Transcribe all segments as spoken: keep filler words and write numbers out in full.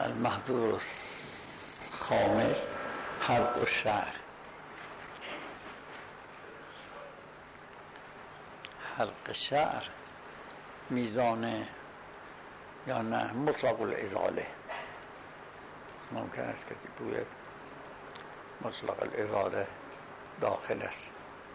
المحظور خامس حلق الشعر. حلق الشعر میزان یا نه مطلق الازاله. ممکن است که بگوید مطلق الازاله داخل است.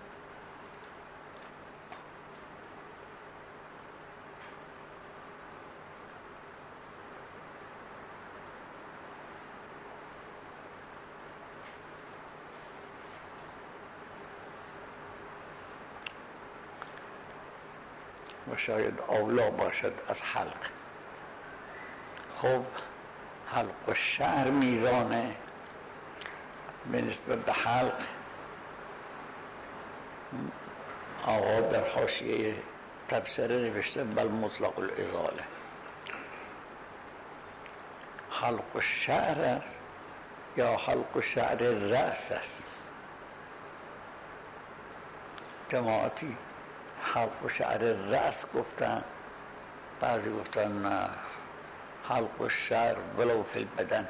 و شاید اولا باشد از حلق. خب حلق و شعر میزانه به نسبت به حلق. آقا در حاشیه تبصره نوشته بل مطلق الازاله. حلق و شعر است یا حلق و شعر رأس است. جماعتی حلق و شعر رأس گفتن، بعضی گفتن نه حلق و شعر ولو فی البدن.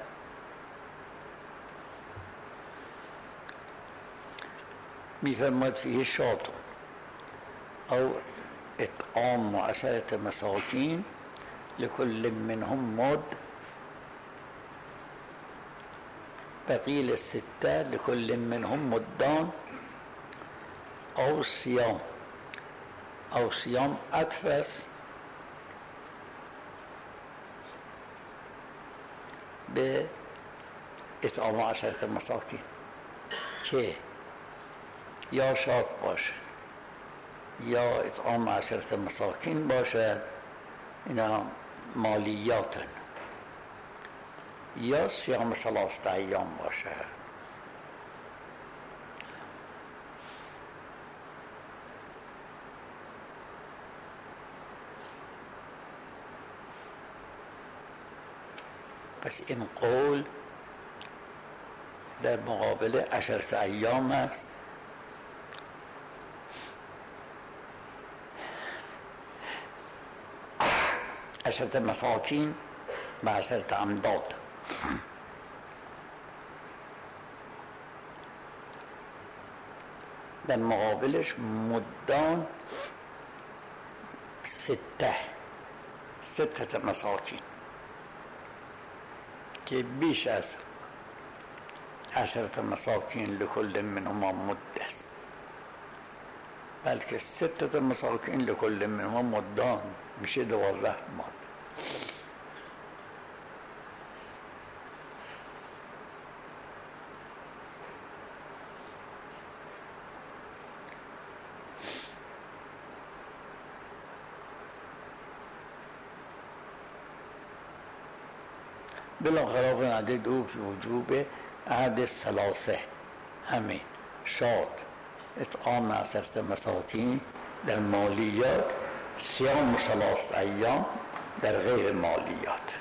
میفرماید فیه شاطون او اطعام عشرة مساکین لكل منهم مد بقیل سته لكل منهم مدان او صیام. او صیام عطف است به اطعام عشرة مساکین که یا شاد باشد یا اطعام عشرة مساکین باشد، اینا مالیاتن، یا صیام ثلاثه ایام باشد. پس این قول در مقابل عشرة ایام است. عشرة مساکین و عشرة امداد. در مقابلش مدان سته سته مساکین که بیش از عشرة مساکین لكل منهما مد است، بلکه سته مساکین لكل منهما مدان میشه دوازده مد. بالاخره عدد او فی وجوب عهد الثلاثه، همین شاد، اطعام عشرة مساکین در مالیات، صیام ثلاثه ایام در غیر مالیات.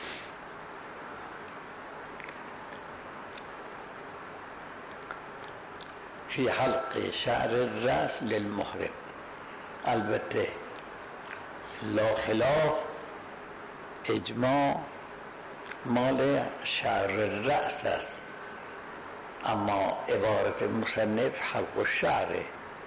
فی حلق شعر الرأس للمحرم. البته لا خلاف اجماع مال شعر الرأس است، اما عبارت مصنف حلق الشعر.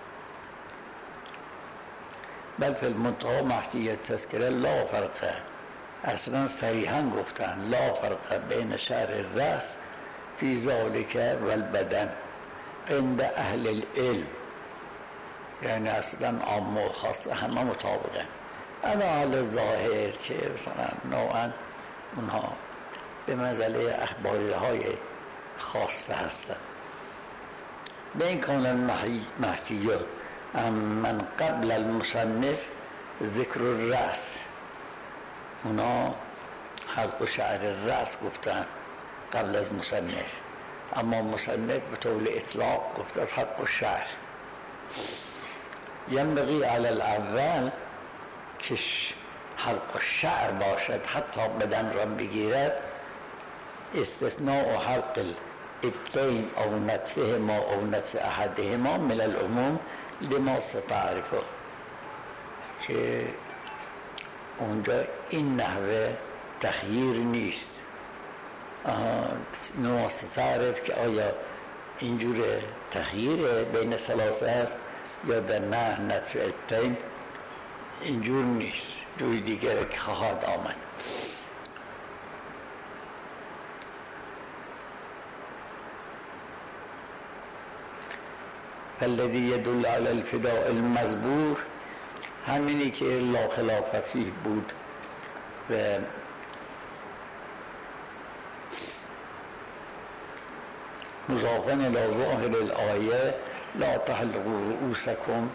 بل فی المنتهى محتیه تذکره لا فرقه، اصلا صریحا گفتن لا فرقه بین شعر الرأس فی ذالک و البدن عند اهل العلم، یعنی اصلا عام و خاص همه مطابقه. انا اهل ظاهر که مثلا نوعا اونها به منزله اخباری های خاصه هستند. به این کانال محفیه من قبل المصنف ذکر الرأس، اونا حلق و شعر الرأس گفتن قبل از مصنف، اما مصنف به طول اطلاق گفت از حلق و شعر. ینبغی علی الاول که حلق و شعر باشد حتی بدن را بگیرد، استثناء حلق الابطین او نطفهما او نطف احدهما من العموم لما ستعرفه، که اونجا این نحوه تخییر نیست، نوست تعرف که آیا اینجور تخییر بین ثلاثه است یا در نه نتفعتین اینجور نیست، جوی دیگر که خواهد آمد. فالذی یدل علی الفداء المزبور، همینی که لا خلاف فیه بود و مضافن الی ظاهر الآیه لا تحلقوا رؤوسکم،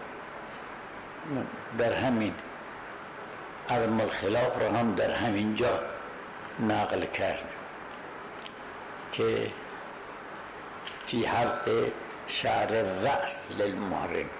در همین عدم الخلاف را هم در همین جا نقل کرد که فی حلق شعر الرأس للمحرم.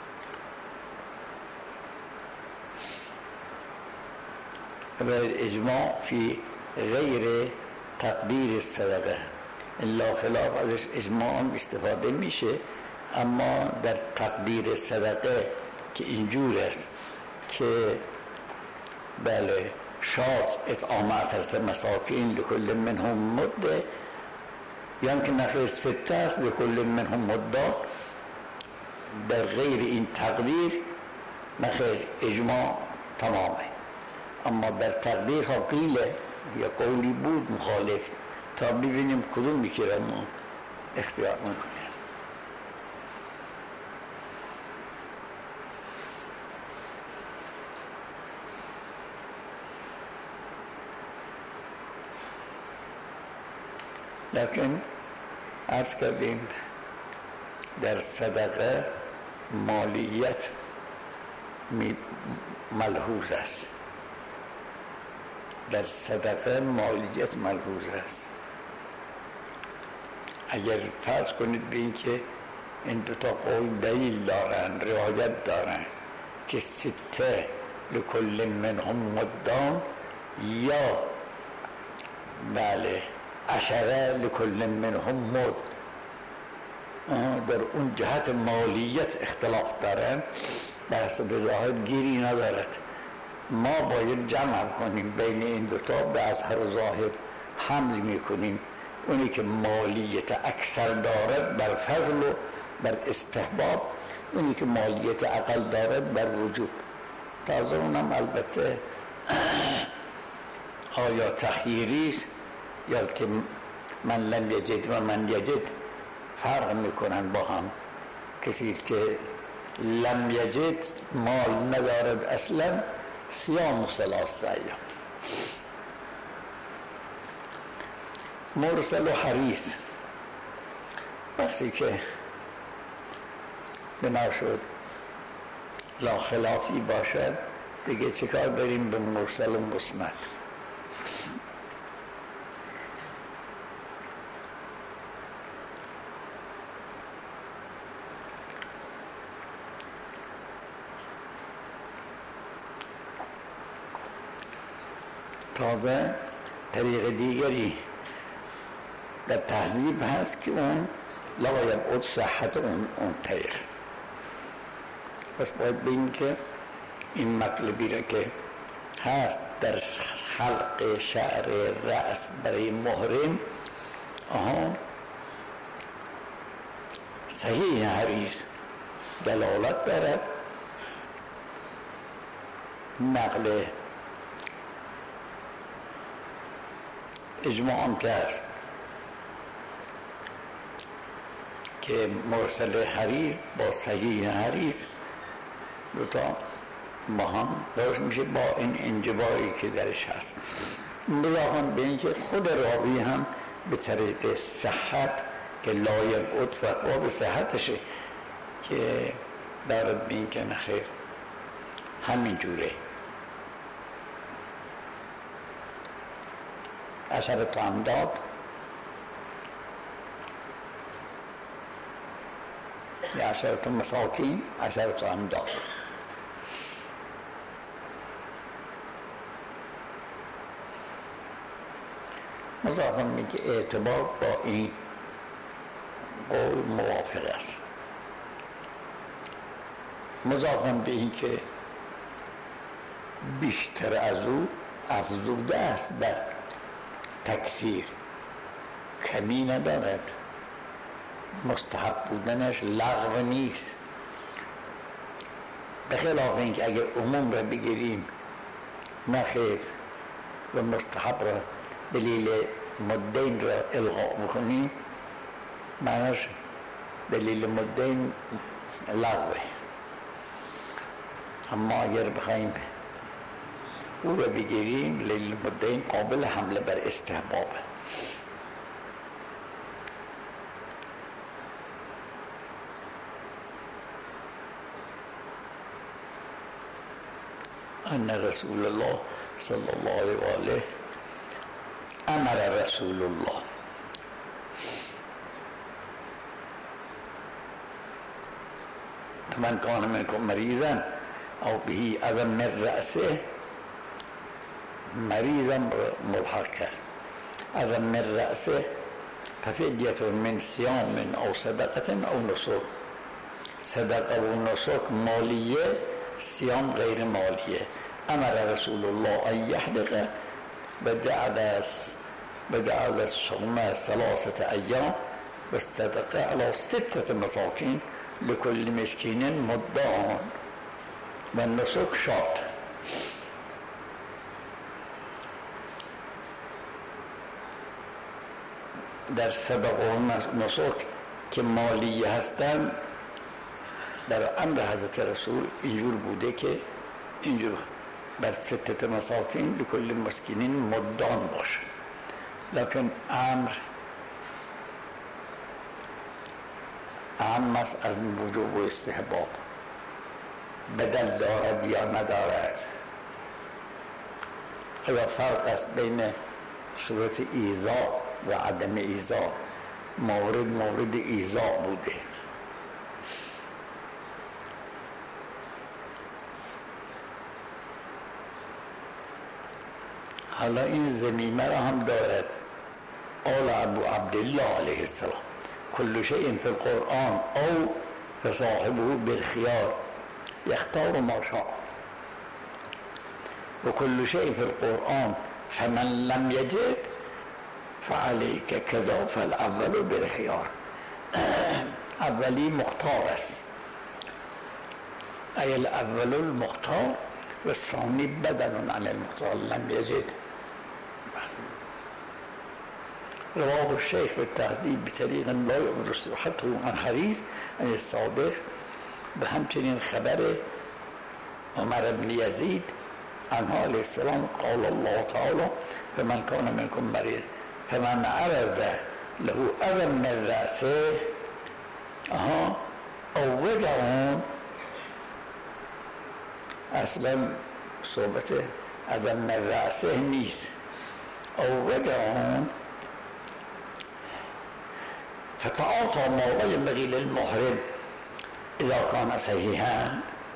و اجماع فی غیر تقدیر الصدقه، الا خلاف ازش اجماع استفاده میشه، اما در تقدیر صدقه که اینجور است که بله شاد اطعام عشرة مساکین لکل منهم مده، یعنی که نفر سته است لکل منهم مده، در غیر این تقدیر نخیر اجماع تمامه. اما در تقدیر ها قیله یا قولی بود مخالف، تا ببینیم کدومی که را ما اختیار میکنیم. لیکن عرض کردیم در صدقه مالیت ملحوظ است، در صدقه مالیت ملحوظ است. اگر فرض کنید به این که این دو تا قول دلیل دارن، روایت دارن که سته لکل منهم مدان یا بله عشره لکل منهم مد، در اون جهت مالیت اختلاف دارن، بحث به ظاهر گیری ندارد. ما باید جمع کنیم بین این دوتا، به اظهر و ظاهر حمل میکنیم اونی که مالیت اکثر دارد بر فضل و بر استحباب، اونی که مالیت اقل دارد بر وجوب. تازه اونم البته آیا تخییری است یا که من لم یجد و من یجد فرق میکنن با هم. کسی که لم یجد مال ندارد اصلا صیام ثلاثه ایام. مرسل و حریص وقتی که بنا شد لا خلافی باشد دیگه چیکار داریم به مرسل و مسند. تازه طریق دیگری در تهذیب هست که اون لا یبعد صحت اون اون طریق. پس باید ببینیم که این مطلبی را که هست در خلق شعر رأس برای محرم آها صحیح حریص دلالت دارد، نقل اجماع هم که هست که مرسل حریص با صحیح حریص دوتا با هم درست میشه با این انجباری که درش هست. مضافاً به این که خود راوی هم به طریق صحت که لایق اتفاق به صحتشه که دارد به این که نخیر همین جوره. عشرة امداد یا عشرة مساکین عشرة امداد. مضافاً میگه اعتبار با این قول موافق است. مضافاً به این که بیشتر از او افزوده است بر تکفیر کمی ندارد، مستحب بودنش لغو نیست، به خلاف اینکه اگر عموم را بگیریم نخیر و مستحب را دلیل مدین را الغا بکنیم معناش دلیل مدین لغوه. اما اگر بخوایم او را بگیریم دلیل مدین قابل حمله بر استحباب. ان رسول الله صلی الله علیه و آله امر رسول الله من کان منکم مریضا او بهی اذى من رأسه، مریضا ملحق کرد، اذى من رأسه ففدیة من صیام او صدقة او نسک. صدقه و نسک مالیه، صیام غیر مالیه. امر رسول الله ان یحلق بدعل بدعل الصوم ثلاثة ایام و الصدقه على ستة مساکین لكل مسکین مدان و نسک شات. در صدقه و نسک که مالیه هستند در امر حضرت رسول اینجور بوده که اینجور بر ستت مساکین لکل مسکینین مدان باشد، لیکن امر اهم است از وجوب و استحباب، بدل دارد یا ندارد. آیا فرق است بین صورت ایذا و عدم ایذا؟ مورد مورد ایذا بوده. حالا این ضمیمه را هم دارد. قال ابو عبدالله علیه السلام کل شیء فی القرآن او فصاحبه بالخیار یختار ما شاء و کل شیء فی القرآن فمن لم یجد فعلیک کذا فالاول بالخیار. اولی مختار است، ای الاول المختار و ثانی بدل عن المختار لم یجد. رواه الشيخ بالتهذيب بطريق لا يؤمن صحته عن حديث عن الصادق. به همچنین خبر عمر بن یزید عنه علیه السلام قال الله تعالی فمن كان منكم مريض فمن عرض له اذى من رأسه اها او وجع. اصلا صحبت اذى من رأسه نیست، او وجع فتعاطى ما لا ينبغي للمحرم اذا كان صحيحا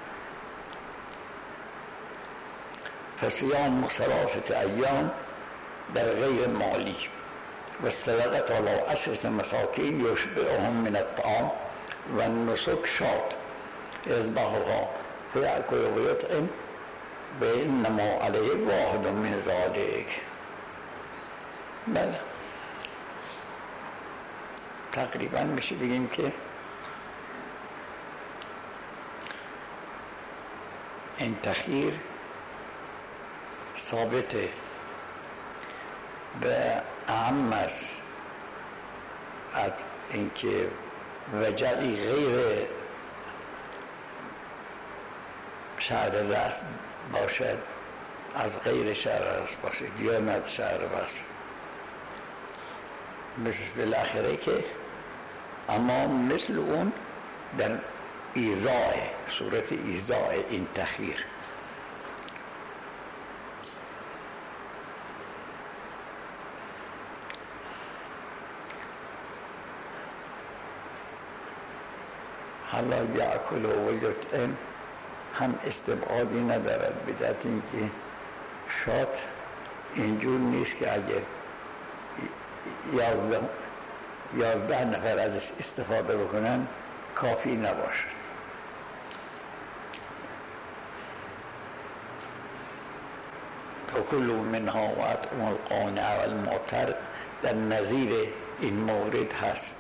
فصيام ثلاثة ايام در غير مالي والصدقة على عشرة مساكين يشبعهم من الطعام والنسك شاة يذبحها فيأكل ويطعم بإنما عليه واحد من ذلك. بله تقریبا میشه بگیم که این تخییر ثابته به اهم است از اینکه وجعی غیر شعر راست باشد از غیر شعر راست باشد یا نه شعر راست مثل بالاخره که اما مثل اون در ایذاء صورت ایذاء این تخییر. حالا یأکل و یطعم هم استبعادی ندارد، به جهت اینکه شات اینجور نیست که اگر یازده یازده نفر ازش استفاده بکنن کافی نباشه. فکلوا منها و اطعموا القانع والمعتر در نظیر این مورد هست.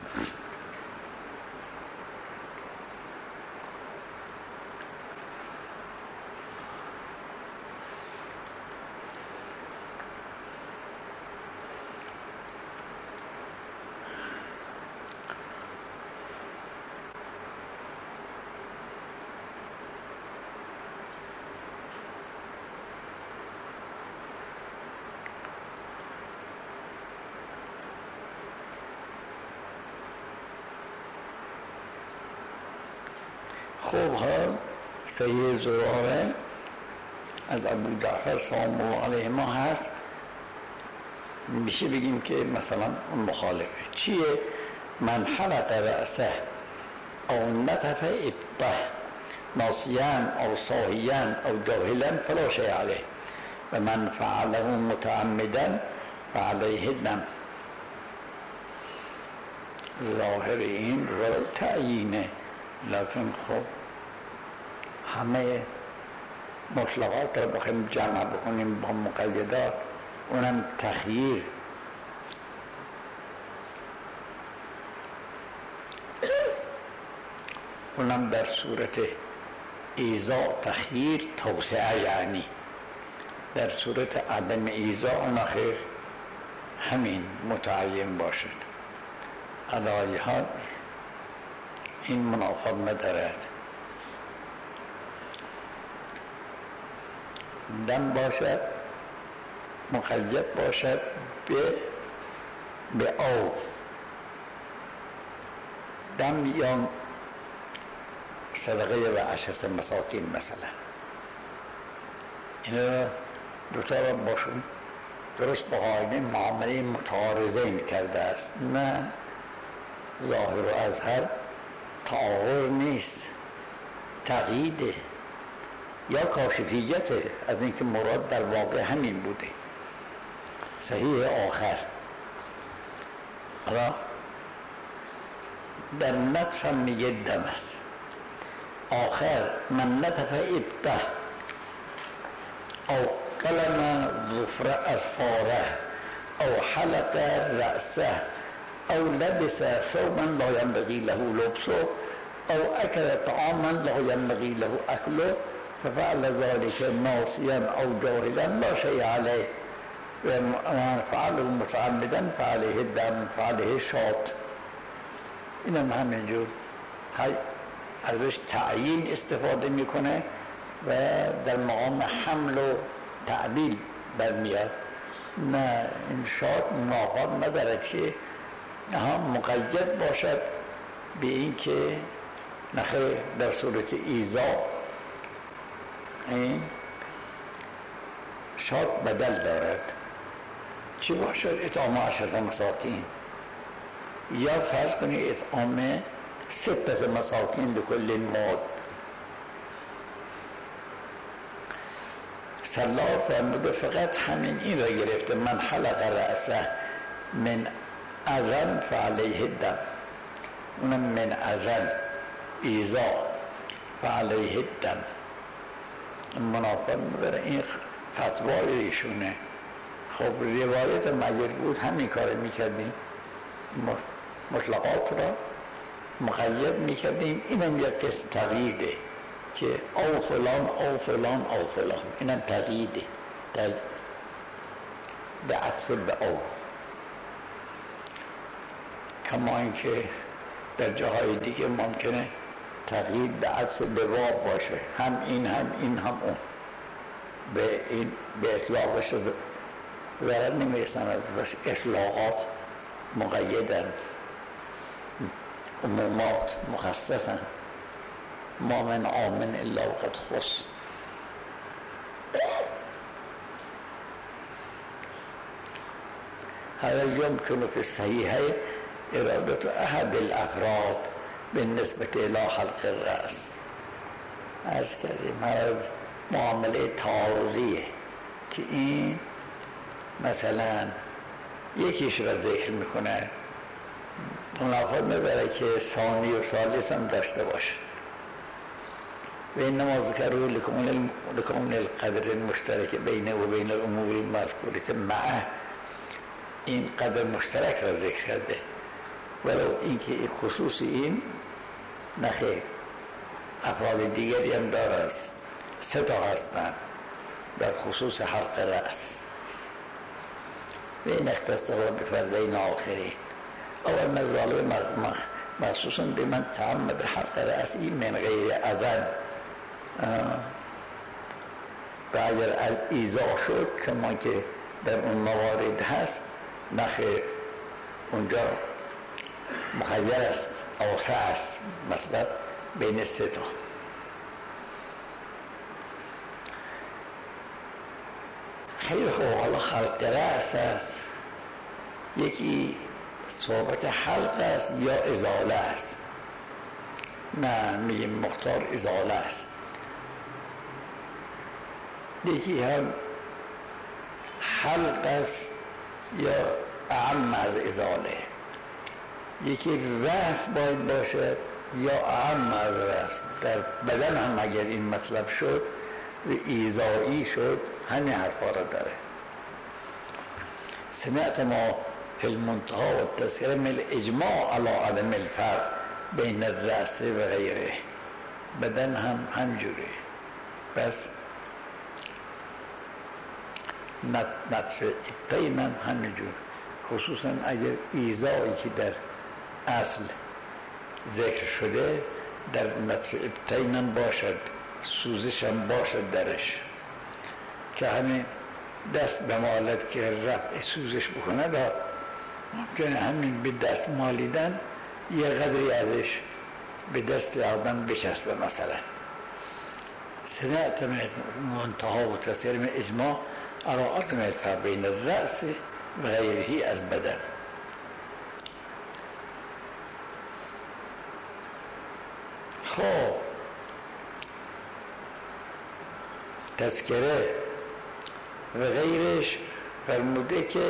خب ها سید زراره از ابو جعفر سلام الله علیه ما هست، میشه بگیم که مثلا اون مخالفه. چیه؟ من حلق رأسه او نتف ابطه ناسیان او صاحیان او جاهلا فلا شیء علیه و من فعله متعمدا فعلیه الدم. ظاهر این را تعیینه، لکن خب همه مطلقات رو بخوایم جمع بکنیم با مقیدات، اونم تخییر. اونم در صورت ایضاء تخییر توسعه، یعنی در صورت عدم ایضاء اون آخر همین متعین باشد. علی حال این منافات ندارد. دم باشد مقید باشد به به او دم یا صدقه و عشرت مساکین مثلا، این دوتا را باشون درست با قاعده معامله متعارضین کرده است. نه ظاهر و اظهر تعارض نیست، تقییده یا کاشفیته از اینکه مراد در واقع همین بوده. صحیح آخر حالا در نطف هم میگه دم است. آخر من نطف ابته او قلم ظفر اظفاره او حلق رأسه او لبس ثوبا لا ينبغي له لبسه او اكل طعاما لا ينبغي له اكله ففعل ذلك ناسيا او جاهلا لا شيء عليه ومن فعله متعمدا فعليه الدم فعليه الشاط. اینم همینجور ازش تعیین استفاده میکنه و در مقام حمل و تعبیل برمیاد. نه این شاط منافات ندارد که ها مقید باشد به این که نخیر در صورت ایضاء این شاط بدل دارد. چی باشد؟ اطعام عشرت مساکین، یا فرض کنی اطعام ستت مساکین لکل ماد. سلار فرموده فقط همین این را گرفته، من حلق رأسه من اذن فعلیه الدم، اونم من اذن ایضاء فعلیه الدم. منافات میبره. این فتوای ایشونه. خب روایت مگر بود همین کار میکردیم، مطلقات را مقید میکردیم. اینم یک قسم تقییده که او فلان او فلان او فلان، اینم تقییده در به عطف به او. کما اینکه در جاهای دیگه ممکنه تقیید به عطف به واب باشه، هم این هم این هم اون، به این به اطلاقش ضرر نمیرسند. اطلاقات مقیدن، عمومات مخصصن. ما من آمن الا وقد خص. هذا يمكن في الصحيح إرادة أحد الأفراد بالنسبة إلى حلق الرأس. عرض کردیم هر معامله تعارضیه که این مثلا یکیش را ذکر میکنه، منافات نداره که ثانی و ثالث هم داشته باشه. و انما ذکروا لکون القدر المشترک بین و بین الامور المذکورة معه. این قدر مشترک را ذکر کرده، ولو اینکه این خصوص این نخیر افعال دیگری هم داره. سه تا هستن در خصوص حلق رأس و این اختصاص بفردین آخرین. اول مزاله مخصوصا به من تعمد حلق رأسی من غیر اذن و اگر از ایزا شد کما که در اون موارد هست نخیر اونجا مخیر است، اوسع است، مثلا بین سه تا. خیلی خوب، حالا خلق رأس است، یکی صحبت حلق است یا ازاله است؟ نه، میگیم مختار ازاله است. یکی هم حلق است یا اعم از ازاله. یکی رأس باید باشد یا اعم از رأس. در بدن هم اگر این مطلب شد و ایزایی شد همین حرفا را داره. سمعت ما فی المنتهى و التذکره من اجماع علی عدم الفرق بین الرأس و غیره. بدن هم همجوره، بس نطف ابطین هم همینجور، خصوصا اگر ایزایی که در اصل ذکر شده در نطف ابطین هم باشد، سوزش هم باشد درش، که همین دست به مالت که رفع سوزش بکنه دا ممکنه همین به دست مالیدن یه قدری ازش به دست آدم بچسبه. مثلا سمعت منتهى و تذکره من اجماع علی عدم الفرق بین الرأس و غیره از بدن. خب تذکره و غیرش فرموده که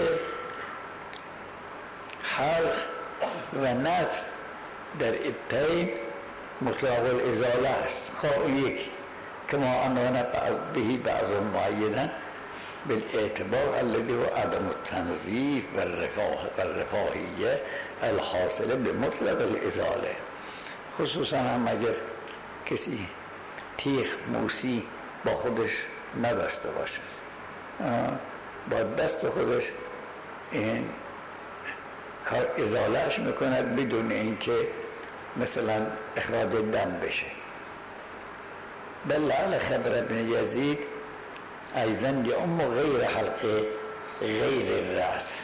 حلق و نطف در ابطین مطلق الازاله است. خب اون یکی که ما عنوان بهی بعض معیدن بالاعتبار الذي هو عدم التنظیف و الرفاهیه الحاصله به مطلق الازاله. خصوصا هم اگر کسی تیغ موسی با خودش نداشته باشه، با دست خودش این کار ازالهش میکند بدون اینکه مثلا اخراج دم بشه. بل لعل خضر بن یزید ایضا یعم غیر حلق غیر الرأس.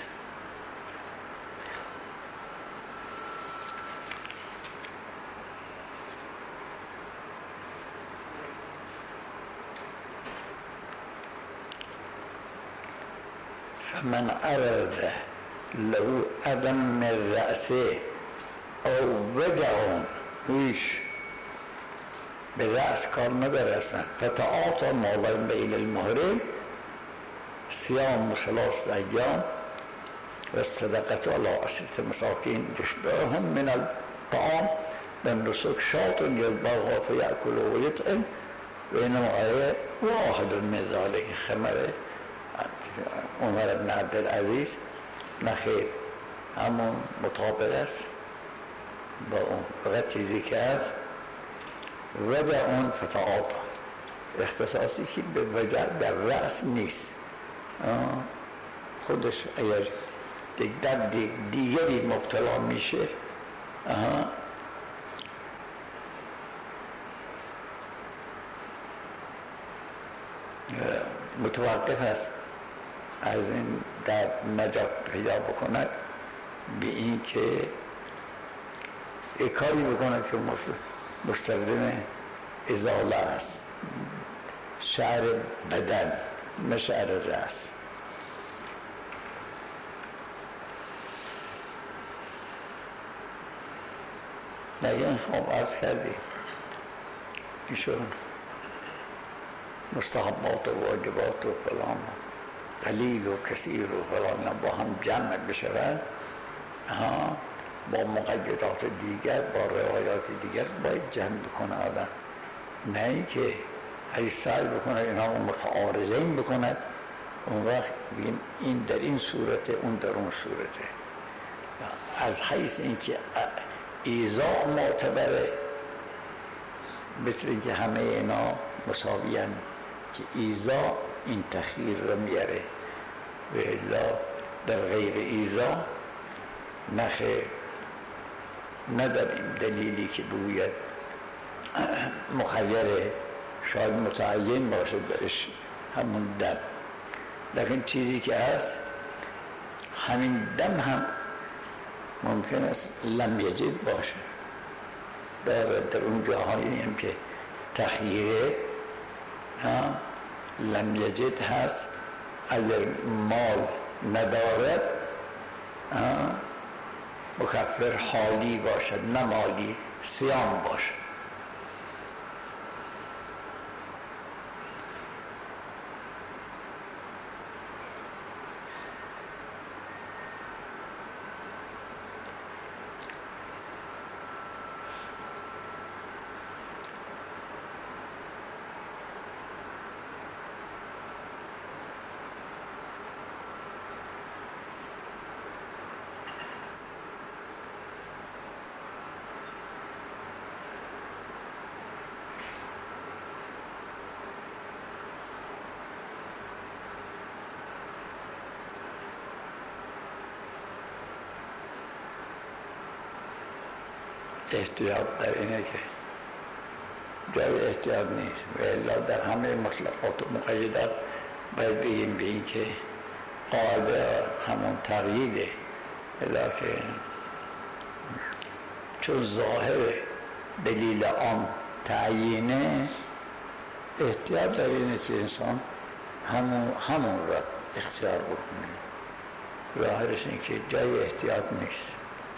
فمن عرض له عدم الرأس او وجع هیچ به رأس کار ندارستن فتعاطى ما بین المحرم صيام ثلاثة ایام و الصدقة على عشرة مساکین تشبههم من الطعام بالنسك شاة يذبحها فيأكل ويطعم بينما آية واحد من ذلك خمر عمر بن عبدالعزیز. نخیر، همون مطابق است با اون، فقط چیزی که هست وجع اون فتعاطا، اختصاصی که به وجع در رأس نیست. خودش اگر یک درد دیگری مبتلا میشه متوقف است از این درد نجات پیدا بکند به این که یک کاری بکند که مستلزم ازاله است، شعر بدن نه شعر رأس. لیکن خب عرض کردیم ایشون مستحبات و واجبات و فلان قلیل و کثیر و فلان با هم جمع بشود، ها با مقیدات دیگر، با روایات دیگر باید جمع بکنه آدم، نه اینکه هی سعی بکنه اینا رو متعارضین بکند اون وقت بگیم این در این صورته، اون در اون صورته. از حیث اینکه ایذا معتبره، مثل اینکه همه اینا مساویان که ایذا این تخییر رو میاره و الا در غیر ایذا نخیر، نه در این دلیلی که بگوید مخیره، شاید متعین باشه درش همون دم، لیکن چیزی که هست همین دم هم ممکن است لم یجد باشه. در, در اون جاهایی هم که تخییره لم یجد هست، اگر مال ندارد مکفر حالی باشد نه مالی، صیام باشد. احتیاط در اینه که جای احتیاط نیست و الا در همه مطلقات و مقیدات باید بگیم به این که قاعده همون تقییده، الا که چون ظاهر دلیل آن تعیینه، احتیاط در اینه که انسان همون, همون را اختیار بکنه. ظاهرش این که جای احتیاط نیست.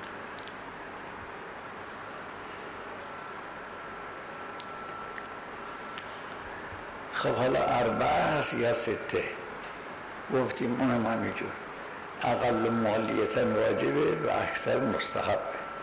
خب حالا اربعه هست یا سته؟ گفتیم اونم همینجور، اقل مالیتا واجبه و اکثر مستحب.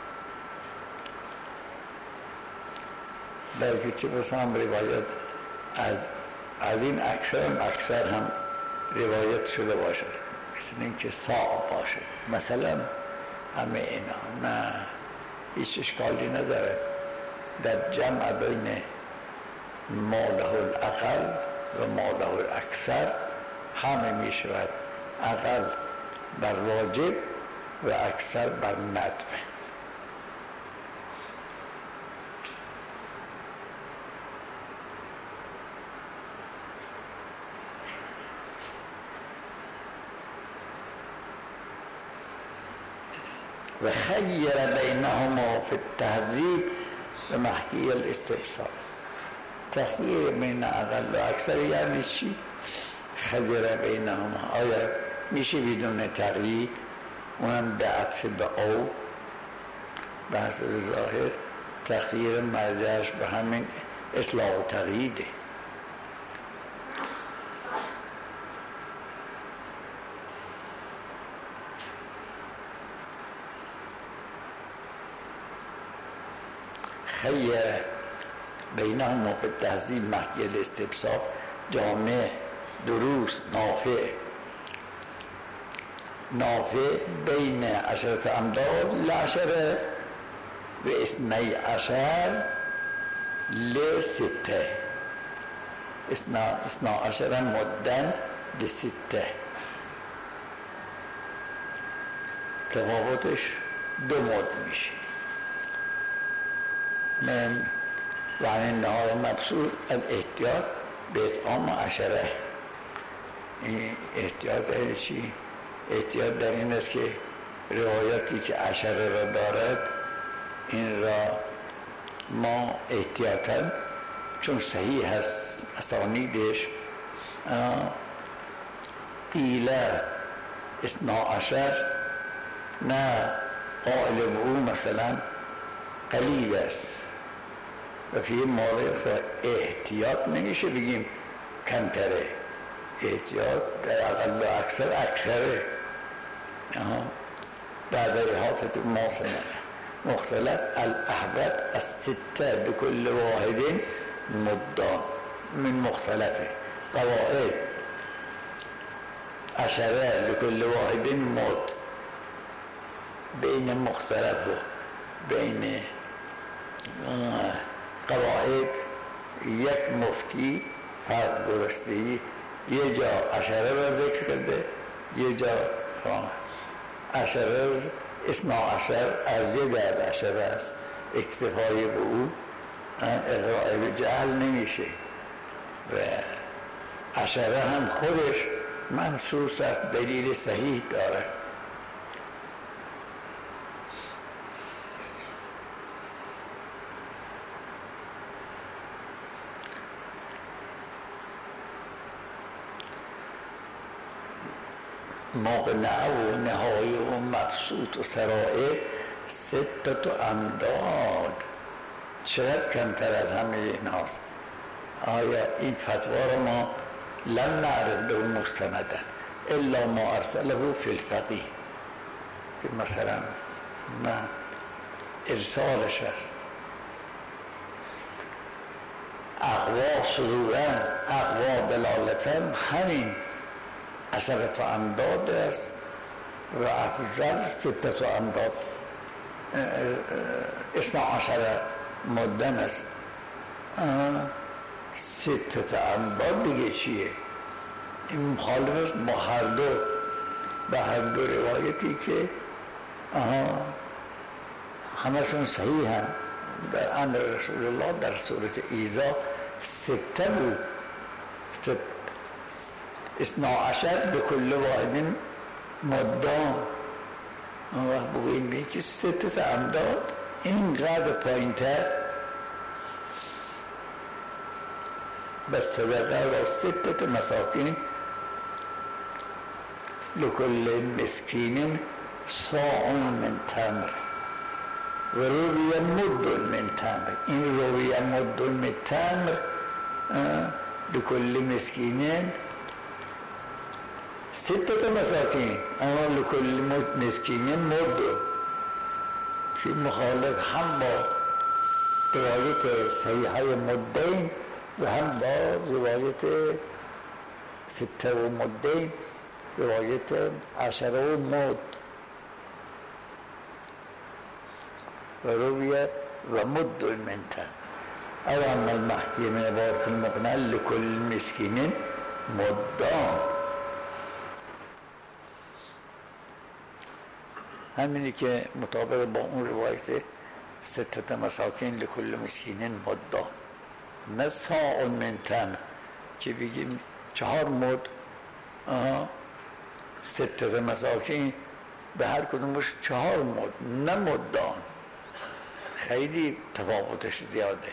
بلکه چه بسا هم روایت از از این اکثر هم اکثر هم روایت شده باشه، مثل این که صاع باشه مثلا. همه اینا نه هیچ اشکالی نداره در جمع بین ماله الاقل و ماله الاکثر همه می شود اقل بر واجب و اکثر بر ندب. و خیر بینهما فی التهذیب و محکی الاستبصار. تخییر بین اقل و اکثر یعنی چی؟ خیر بینهما، آیا میشه بدون تغییر؟ اونم به عطف به او بحث ظاهر تخییر مرجعش به همین اطلاق و تغییره. خیر بینهما فی التهذیب محکی الاستبصار جامع دروس نافع نافع بین عشرت امداد لعشره و اثنی عشر لسته، اثنا عشر مدن لسته، تفاوتش دو مد میشه. من و عن النهار مبسوط الاحتیاط به اطعام عشره. این احتیاط یعنی چی؟ احتیاط در این است که روایتی که عشره را دارد این را ما احتیاطاً چون صحیح هست اسانیدش قیله اثنا عشر نه قائل او مثلا قلیل است و فی موضع احتیاط نمیشه بگیم کمتره، احتیاط در اقل و اکثر اکثره. بعد احاطه ماسنه مختلف الاحوط السته بكل واحد مدان من مختلفه قواعد عشره لكل واحد مد، بین مختلف و بین قواعد یک مفتی فرق درستی، یه جا عشره را ذکر کرده، یه جا عشره اثنا عشر از یه از عشره است، اکتفای به او اقراء به جهل نمیشه و عشره هم خودش منصوص است، دلیل صحیح داره. مقنعه و نهایه و مبسوط و سرائه ستت و امداد، چقدر کمتر از همه این هاست. آیا این فتوا را ما لم نعرف له مستندن الا ما ارسله فی الفقیه، که مثلا نه ارسالش است، اقوا صدورن اقوا دلالتن، همین عشرت امداد است و افضل ستت امداد اثنا عشر مدن است. ستت امداد دیگه چیه؟ این مخالف است با هر دو، با هر دو روایتی که همشون صحیح هم. در امر رسول الله در صورت ایذا سته بود، ست اثنا عشر به کل واحد مدان، و بگوییم که ستت امداد اینقدر پایین تر بس صدقه را ستت مساکین لکل مسکین صاع من تمر و روی مد من تمر، این روی مد من تمر لکل مسکین ستت مساکین، اما لکل مسکین مد، که مخالف هم با روایت صحیحه مدین و هم با روایت سته و مدین، روایت عشره و مد و روی و مد منتن. او اما المحکی من بارک المقنع لکل مسکین مدان، همینی که مطابق با اون روایت ستت مساکین لکل مسکین مدان، نه ساعون من تمر که بگیم چهار مد، ستت مساکین به هر کدومش چهار مد، نه مدان، خیلی تفاوتش زیاده.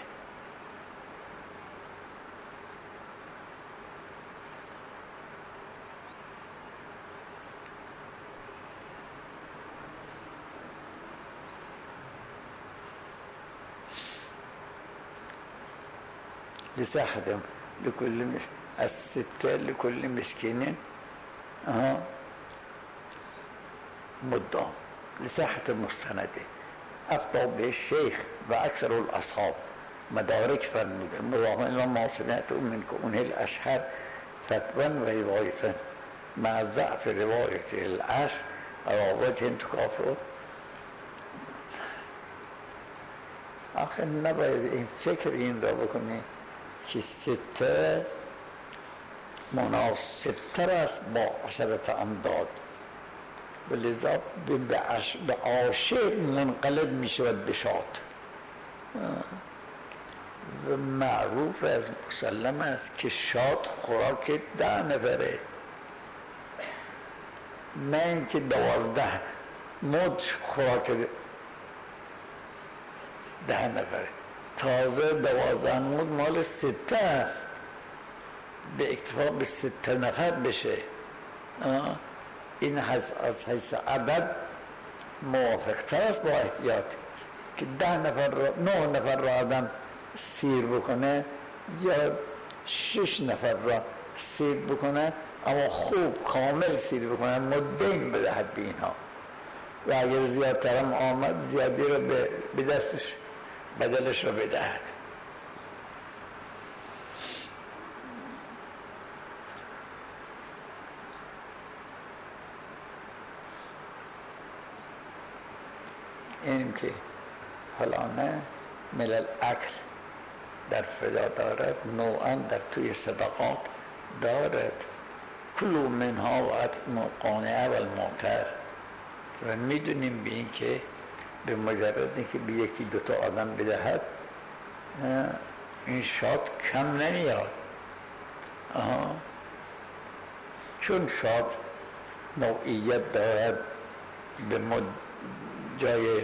لساحة لكل مس... الستة لكل مسكين اه مدام لساحة المستند أفضل به الشيخ وأكثر الأصحاب مدارك فرموده اللهم ما سمعت منك أنه الأشهر فتوى ورواية مع ضعف رواية العشر على وجه تكافؤ. آخر نباید این فکر این را بکنی که سته مناسبتر است با عشرت امداد، و لذا به عاشق منقلب می شود به شاد، و معروف از مسلم است که شاد خوراک ده نفره، نه اینکه دوازده مد خوراک ده نفره. تازه دوازده مد مال سته است، به اکتفا به سته نفر بشه، این از حیث عدد موافق تر است با احتیاط، که ده نفر را نه نفر را آدم سیر بکنه یا شش نفر را سیر بکنه، اما خوب کامل سیر بکنه، مدین بدهد به اینها، و اگر زیادتر هم آمد زیادی را به دستش بدلش را بدهد. این که فلانه ملل اکل در فدا دارد، نوعا در توی صدقات دارد. کلوا منها و اطعموا القانع والمعتر. و میدونیم به این که به مجرد اینکه به یکی دوتا آدم بدهد این شاد کم نمیاد. آها. چون شاد نوعیت دارد، به مد جای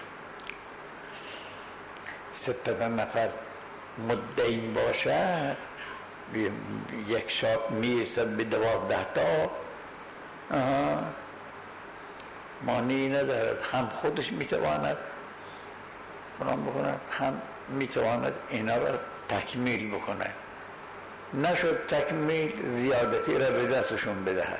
ستده نفر مدعین باشد، یک شاد میرسد به دوازده تا، مانعی ندارد. هم خودش میتواند برام بکند، هم میتواند اینا را تکمیل بکند. نشد تکمیل، زیادتی را به دستشون بدهد.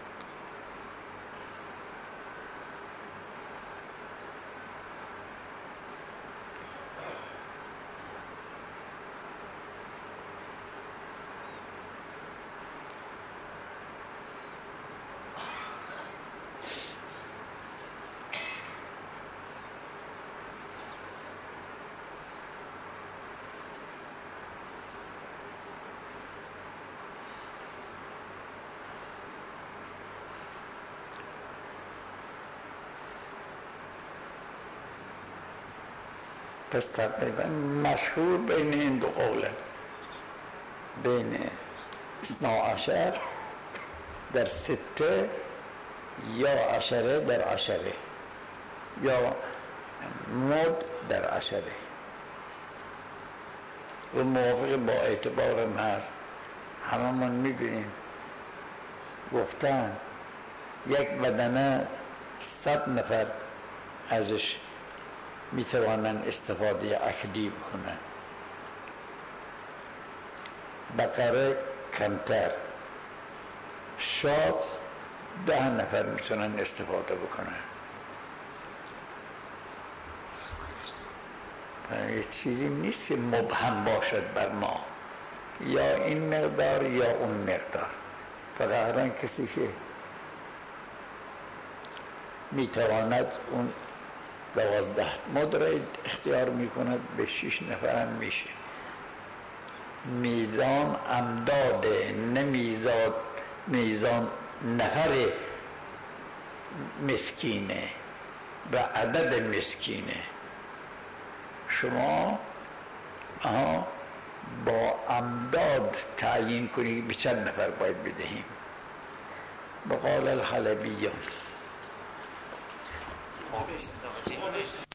پس تقریبا مشهور بین این دو قوله، بین اثنا عشر در سته یا عشره در عشره یا مد در عشره. و موافق با اعتبار محض همه من میدونیم گفتن یک بدنه صد نفر ازش میتوانند استفاده اکلی بکنن، بقره کمتر، شاد ده نفر میتونن استفاده بکنن. یه چیزی نیست که مبهم باشد بر ما، یا این مقدار یا اون مقدار. فقط هر کسی که میتواند اون دوازده مدره اختیار میکند، به شش نفر هم میشه. میزان امداده، نه میزان میزان نفر مسکینه و عدد مسکینه. شما آها با امداد تعیین کنید به چند نفر باید بدهیم. بقال الحلبیون